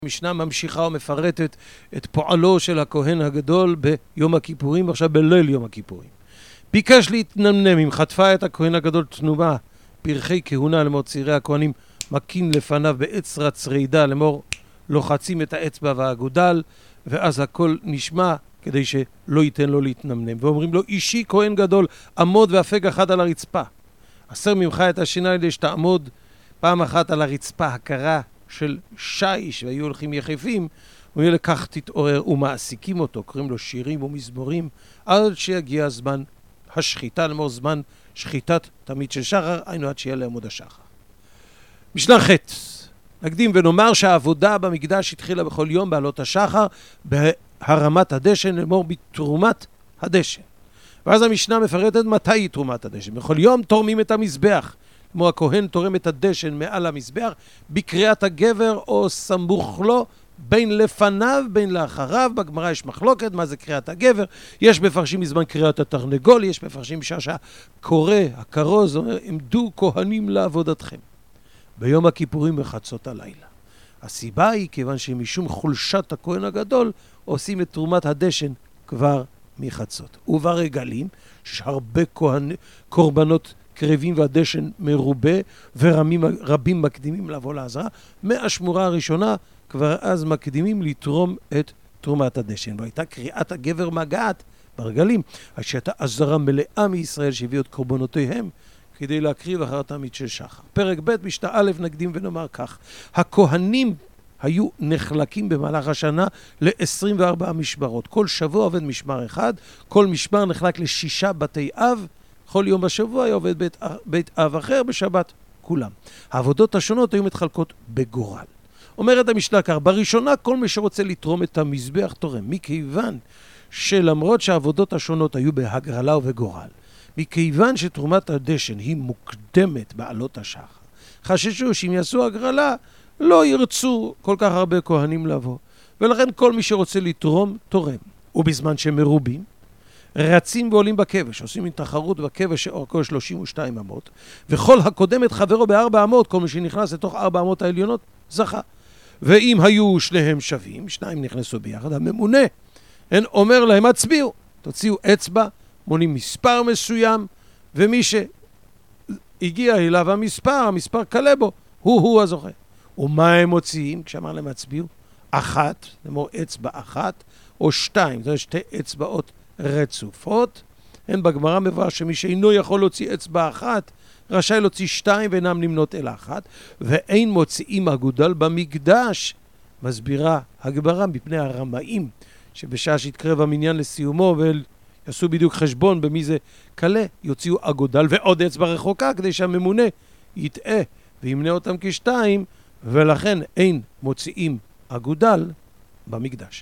המשנה ממשיכה ומפרטת את פועלו של הכהן הגדול ביום הכיפורים, ועכשיו בליל יום הכיפורים. ביקש להתנמנם, אם חטפה את הכהן הגדול תנומה, פרחי כהונה לאמור צעירי הכהנים, מקים לפניו בעץ רץ רידה, לאמור לוחצים את האצבע והאגודל, ואז הכל נשמע כדי שלא ייתן לו להתנמנם. ואומרים לו, אישי כהן גדול, עמוד והפג אחד על הרצפה. אסר ממך את השינה כדי שתעמוד פעם אחת על הרצפה הקרה של שיש, והיו הולכים יחפים, הוא יהיה לכך תתעורר ומעסיקים אותו, קוראים לו שירים ומזמורים, עד שיגיע זמן השחיטה, לאמור זמן שחיטת תמיד של שחר, היינו עד שיהיה לעמוד השחר. משנה ח' נקדים ונאמר שהעבודה במקדש התחילה בכל יום בעלות השחר, בהרמת הדשן, לאמור בתרומת הדשן. ואז המשנה מפרטת מתי היא תרומת הדשן. בכל יום תורמים את המזבח, כמו הכהן תורם את הדשן מעל המזבח, בקריאת הגבר או סמוך לו, בין לפניו בין לאחריו. בגמרא יש מחלוקת מה זה קריאת הגבר, יש מפרשים מזמן קריאת התרנגול, יש מפרשים בשעה שהקורא, הכרוז, אומר, עמדו כהנים לעבודתכם ביום הכיפורים בחצות הלילה. הסיבה היא כיוון שמשום חולשת הכהן הגדול עושים את תרומת הדשן כבר מחצות. וברגלים שיש הרבה קורבנות קרבים והדשן מרובה ורבים מקדימים לבוא לעזרה, מהשמורה הראשונה כבר אז מקדימים לתרום את תרומת הדשן. והייתה קריאת הגבר מגעת ברגלים, שהייתה עזרה מלאה מישראל שהביאו את קורבנותיהם כדי להקריב אחר תמיד של שחר. פרק ב' משנה א' נקדים ונאמר כך: הכהנים היו נחלקים במהלך השנה ל-24 משמרות. כל שבוע עובד משמר אחד, כל משמר נחלק ל6 בתי אב, כל יום בשבוע היה עובד בית אב אחר, בשבת כולם. העבודות השונות היו מתחלקות בגורל. אומרת המשנה כך, בראשונה כל מי שרוצה לתרום את המזבח תורם, מכיוון שלמרות שהעבודות השונות היו בהגרלה ובגורל, מכיוון שתרומת הדשן היא מוקדמת בעלות השחר, חששו שאם יעשו הגרלה לא ירצו כל כך הרבה כהנים לבוא, ולכן כל מי שרוצה לתרום תורם. ובזמן שמרובים רצים ועולים בכבש, עושים תחרות בכבש שאורכו 32 אמות, וכל הקודם את חברו ב4 אמות, כל מי שנכנס לתוך 4 אמות העליונות זכה. ואם היו שניהם שווים, שניים נכנסו ביחד, הממונה אומר להם, הצביעו, תוציאו אצבע, מונים מספר מסוים, ומי שהגיע אליו המספר קלה בו, הוא הזוכה. ומה הם מוציאים? כשאמר להם הצביעו, 1, לאמור אצבע 1, או 2, זאת אומרת 2 אצבעות רצופות. הן בגמרא מבואר שמי שאינו יכול להוציא אצבע 1, רשאי להוציא 2 ואינם נמנות אלא 1, ואין מוציאים אגודל במקדש, מסבירה הגמרא, מפני הרמאים, שבשעה שהתקרב המניין לסיומו ויעשו בדיוק חשבון במי זה קלה, יוציאו אגודל ועוד אצבע רחוקה, כדי שהממונה יטעה וימנה אותם כ2, ולכן אין מוציאים אגודל במקדש.